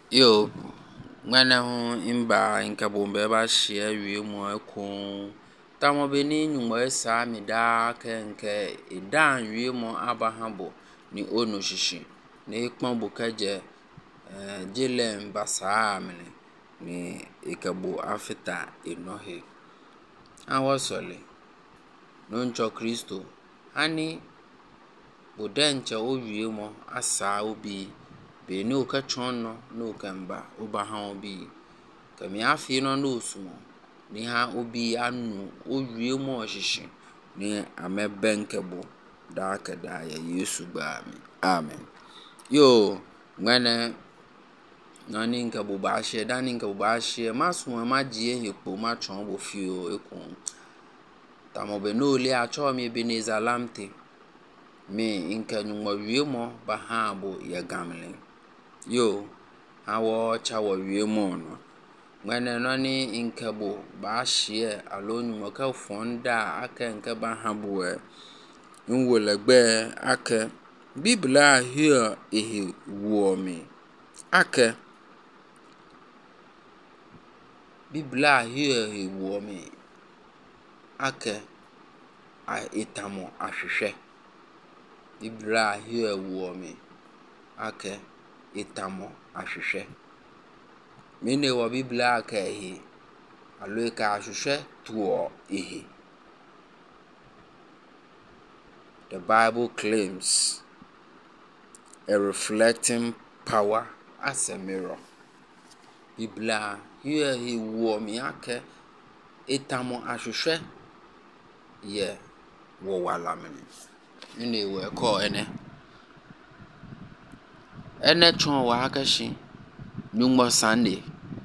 Yo, ngwana ho imba inka bombe ba hye wie mu eko. Tamo beni nyumo esa mi da kenke idan wie mu abahabo ni onu shishi. Ne ikpon bukaje jilem basa amene ni ikabo afita enohe. Awosole no ncho Kristo ani bodenche o wie mu asa obi be no ka chono no kamba obaha obi kami afi no no sumo ni ha obi anu owie mu ohihye ni amebenkebo da kada ya Yesu ba mi amen. Yo ngane nani nkabo ba hye dani nkabo ba hye maso ma gie hepo ma chon bo fio ekon tamo be no le a cho mi Ebenezer lamte me inka nyumo wie mu ba ha bo ya gamle. Yo hawo chawo wie mu no ngane nani inkabo ba hye alonu mo ka fonda aka nka ba ha bo nwolegbe aka biblia hia ehe wo mi aka biblia hia ehe wo mi aka a itamo ahwehwe biblia hia wo mi aka itamo ahwehwe mene wo biblia aka ehe aloika ahwehwe tuo ehe. The Bible claims a reflecting power as a mirror. Biblia hia ehe wo mi aka itamo ahwehwe ye wo walamene mene wo ko ene chon wa akashi nyumo Sunday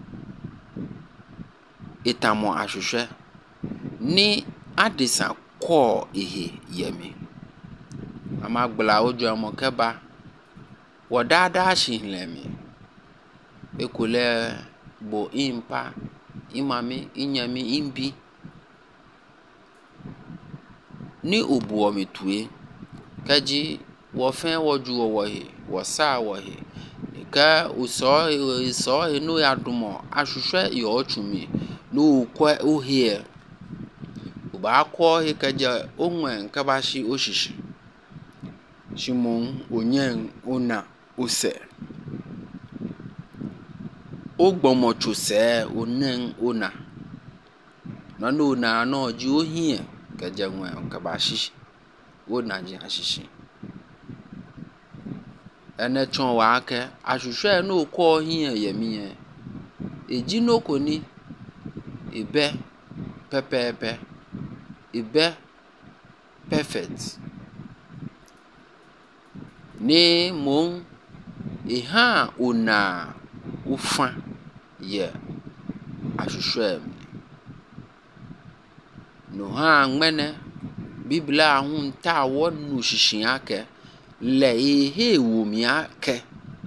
itamo ahwehwe ni adisa ko ehe yemi amagbla ojo amo keba wodada shinlemi ekule bo impa imami inyami imbi ni obuo metue kaji wo fen woju wo he wo sa wo he ka uso he no yadumo ahwehwe yo otwumi no kwa ohie oba ko he kaja onwen ka ba shi oshishi shimon onyen ona ose ogbomo chose onen ona no na no ji ohie kaja nwen ka ba shi ona ji ashishi ene chon wa ake ahwehwe no ko ohie yemi eji no koni ebe pepepe ebe perfect ni mon eha ona ufa ye ahwehwe no ha ngmene biblia hun ta wo nu shishin ake le ehe wo mi ake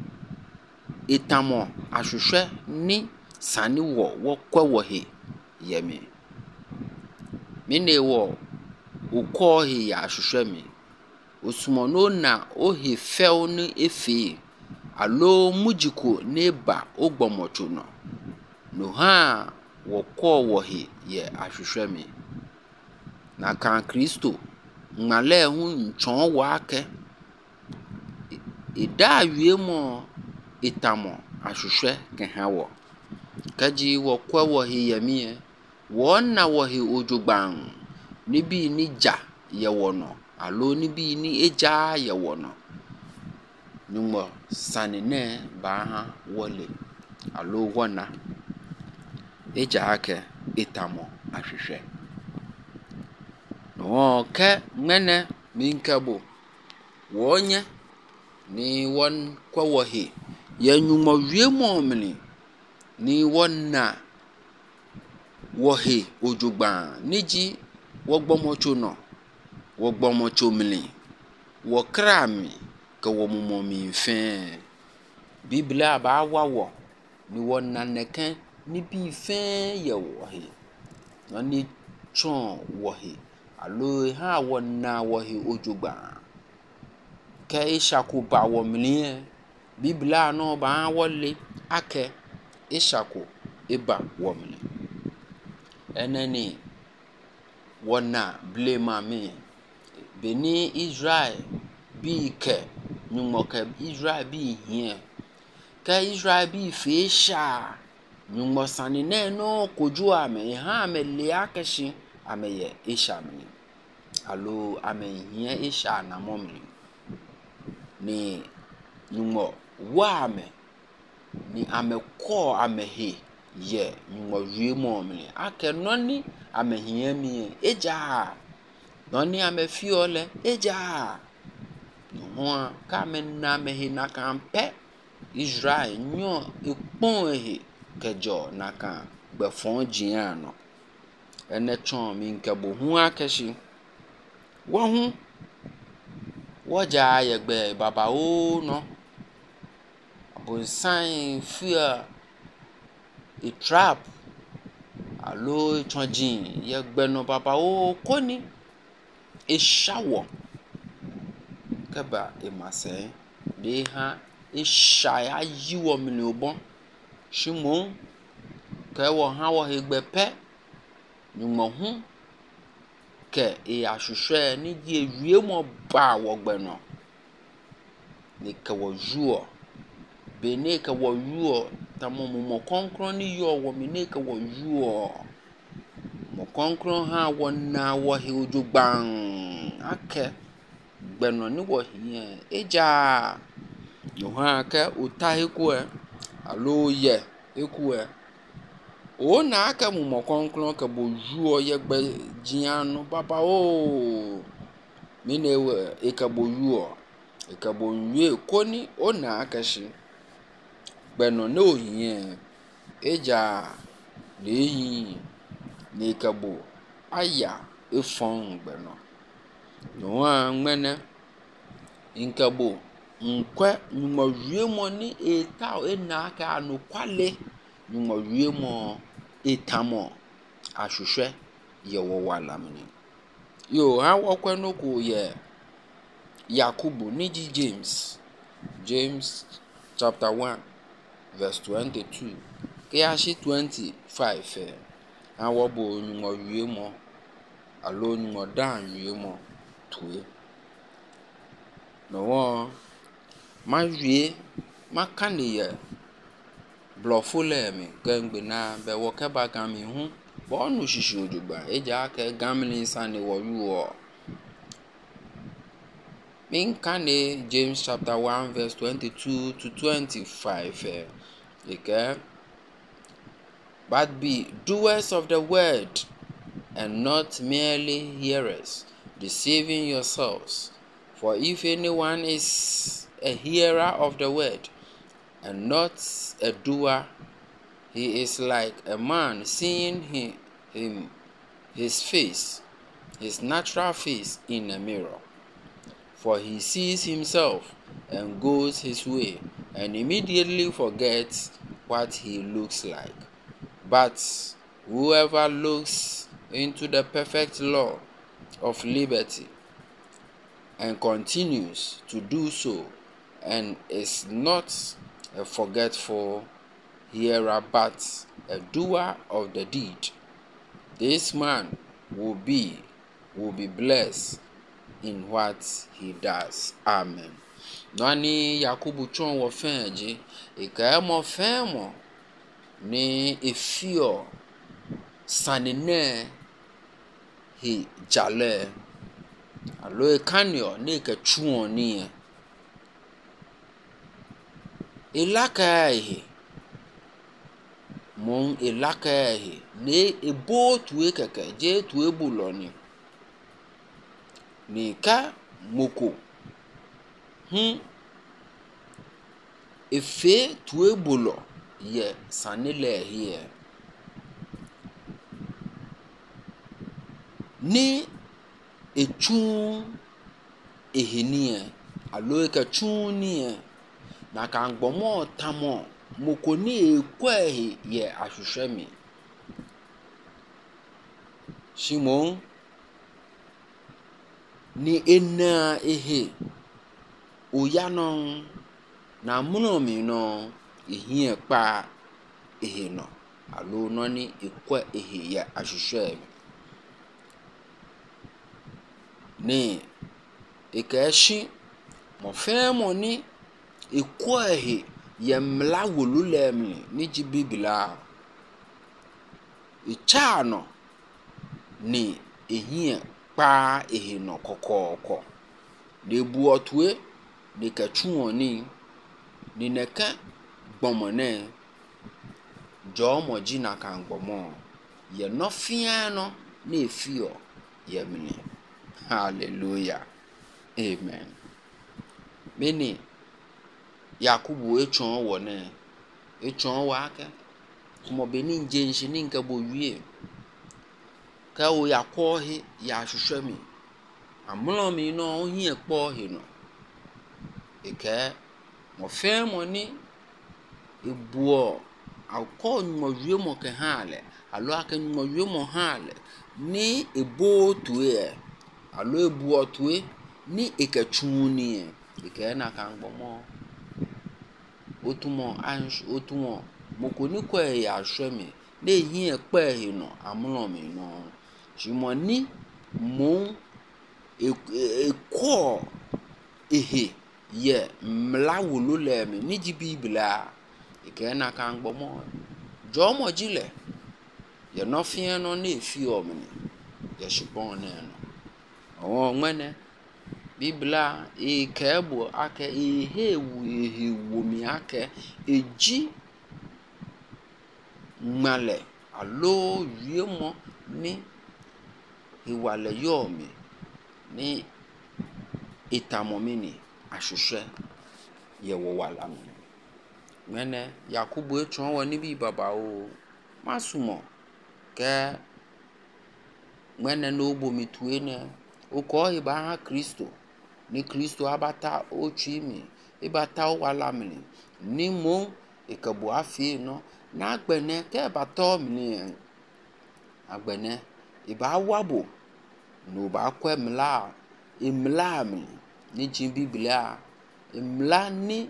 itamo ahwehwe ni sani wo kwa wo he yemi mene wo ukọ he ya ahwehwe mi osumo no na ohe few ni efe alo mujiko neba ogbomocho no ha wo ko wo he ye ahwehwe mi na kan Kristo ngale hu nchon wa ake ida wie mo itamo ahwehwe ke ha wo kaji wo kwa wo he yemi wona wo he ojugban ni bi ni ja ye wono alo ni bi ni eja ye wono nyumo sanene ba ha wole alo wona eja ake itamo ahwehwe no ke mene minkabo wonye ni won kwa wo he ye nyumo wie mo mini ni wona wo he ojugban niji wogbomocho no wogbomocho mili wo krami ka wo mumo mi fe biblia ba wawo ni wona neken ni bi fe ye wo he no ni chon wo he alo ha wona wo he ojugban ka ishaku ba wo mili biblia no ba wole ake ishako eba womni eneni wona blema me beni Israel bi ke nyumoke Israel bi hie ka Israel bi fesha nyumo sanine no koju ame ha me liakeshi ame ye ishamni alo ame hie isha na momni ni nyumo wame ni ame ko ame he ye nyumo wie momni ake noni ame hie mi eja noni ame fiole eja no ka me na me he na kampe Israel nyo ipon he kejo na kan gbe fon jian no ene chon mi nke bo hu akeshi wo hu wo ja ye gbe baba o no bonsan fear a trap alo chonjin ye gbe no baba o koni e shawo kaba e mase de ha e shaya yiwo mi ni obon shimon ke wo ha wo he gbe pe nyumo hu ke e ahwehwe ni die wie mo ba wo gbe no ni ke wo juo be ne ke wo juo tamo mo konkron ni yo wo mi ne ke wo juo mo konkron ha wo na wo he ojugban ake gbe no ni wo hie eja yo ha ke utahi ku alo ye eku o na aka mo konkron ke bo juo ye gbe jian no baba o mi ne e ke bo juo e ke bo nwie koni o na aka shi gbe no no hie eja lehi ni ke bo aya efon gbe no no a nmene inkebo nkwe nyumo wie mo ni eta na aka anu kwale nyumo wie mo etamo ahwehwe ye wo walamni yo ha wo kwenu ku ye Yakubu ni James chapter 1 verse 22 ke ashi 25 ha wo bo nyumo wie mo alo nyumo dan wie mo tuwe no wo ma wie makani ye blofule mi gangbe na be wo ke ba gan mi hu bo nu shishi ojugba eja ke gamni sane wo yuo min kane James chapter 1 verse 22 to 25 okay but be doers of the word and not merely hearers, deceiving yourselves. For if anyone is a hearer of the word and not a doer, he is like a man seeing his natural face in a mirror. For he sees himself and goes his way and immediately forgets what he looks like. But whoever looks into the perfect law of liberty and continues to do so, and is not a forgetful hearer but a doer of the deed, this man will be blessed in what he does. Amen. Nani Yakubu chon wo fenje ika mo fenmo ni efio sanene he jale alo kanyo ne ka chuon ni ilaka he mon ilaka he ne ebo tuwe keke je tuwe buloni ni ka moko efe tuwe bulo ye sanile here ni echun ehenie alo ka chun ni na ka ngbomo tamo moko ni ekwa ye ahwehwe mi Shimon ni ena ehe oyanon na muno mi no ehia pa ehe no alo no ni ekwa ehe ya ahwehwɛ ne ekashi mofemoni ekwa ehe ya mla wolulem ni jibibila ichano ni ehia pa ehe no kokoko de buotwe de kachuoni ni neka gbomone jomo jina kan gbomo ye no fia no na efio ye mini. Hallelujah. Amen. Meni Yakubu echon wo ne echon wa aka kuma beni nje nshi ni nka bo wie ka o yakọ he ya hwehwẹ mi amlo mi no ohi ekpo he no eke mo fe mo ni ebuo akọ nwowie mo ke hale alo aka nwowie mo hale ni ebo tue alo ebuo tue ni ekachuni eke na kan gbomo otumo mokoni kwa ya hwehwẹ mi na ehi ekpa he no amlo mi no jimoni mo ekọ ehe ye mla wolule mi ni jibibila eke na kan gbomo jomo jile ye no fie no na efi omni ye shibon ne no o nwene bibla ekebo ake ehe wu mi ake eji male alo wiemo ni iwale yomi ni itamomini ahwehwẹ ye wo wala mi nwene Yakubu echon wo ni bi baba o masumo ke nwene no bomi tuwe ne uko iba ha Kristo ni Kristo abata ochimi ibata wala mi ni mo ikabo afi no na agbene ke bato mi agbene iba wabo no ba kwa imla mi ni jin biblia imla ni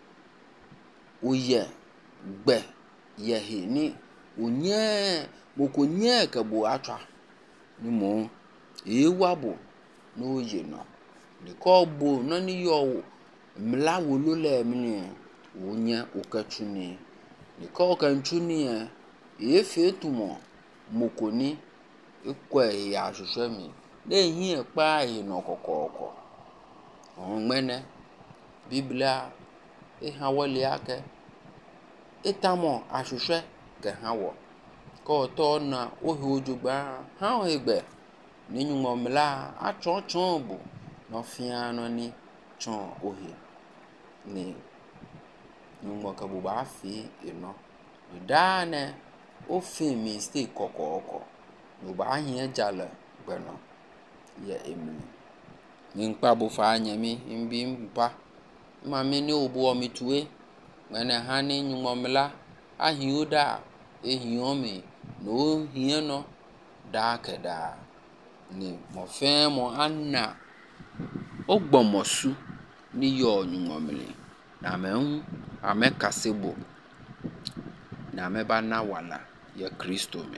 oye gbe ye he ni onye mokonye kabo atwa ni mo wabo no ye no ni ko bo no ni yo mla wolule mi ni onye okachuni ni ko kanchuni efetumo mokoni ekwa ya hwehwẹ mi na ehi ekpa he no kokoko onmene biblia ehawole ake itamo ahwehwẹ ke hawo ko to na ohe ojugba ha ohegbe ni nyumo mla achon bu no fia no ni chon ohe ni nyumo ka bu ba fi ino dane o fi mistake kokoko no ba hia jale gbeno ye emi ni npa bu fa anyami mbi mpa ma mi ni obu omi tuwe ngane ha ni nyumo mla ahi oda ehi omi no hia no da keda ni mo fe mo anna ogbomosu ni yo nyumo mli na me amekasebo na me bana wala ya Kristo me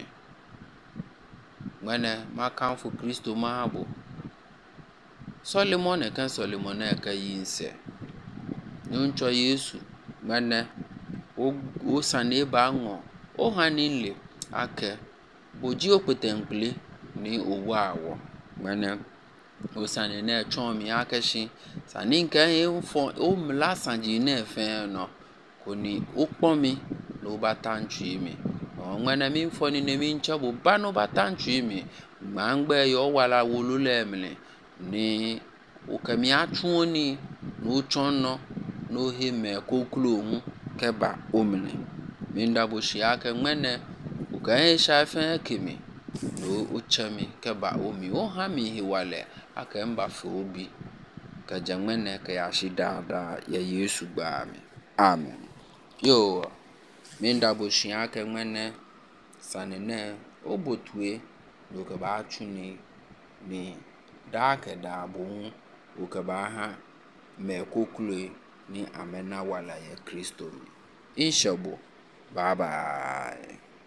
ngane makamfu Kristo mahabo Solomon ka yinse nuncho Yesu ngane o sane ba ngo o hanile ake boji okpetemple ni owawo ngane o sane na chon mi akeshi sane nka efo o mla sanji na efe no koni okpomi no batantwi mi ngane mi fo ni ne mi nchabo ba no batantwi mi mangbe yo wala wolule emle ni okami atwoni no chonno no heme koklo hu keba omle minda bo shia ke ngene ukae shafe kemi no uchami keba omi o ha mi hiwale aka mba fo obi ka jamene ka ya shida da ya Yesu gba mi amen yo minda bo shia ke ngene sanene obotue no ka ba atuni ni da ke da bo o ka ba ha me koklo ni amena wala ya Kristo mi nhyɛ bɔ. Bye bye.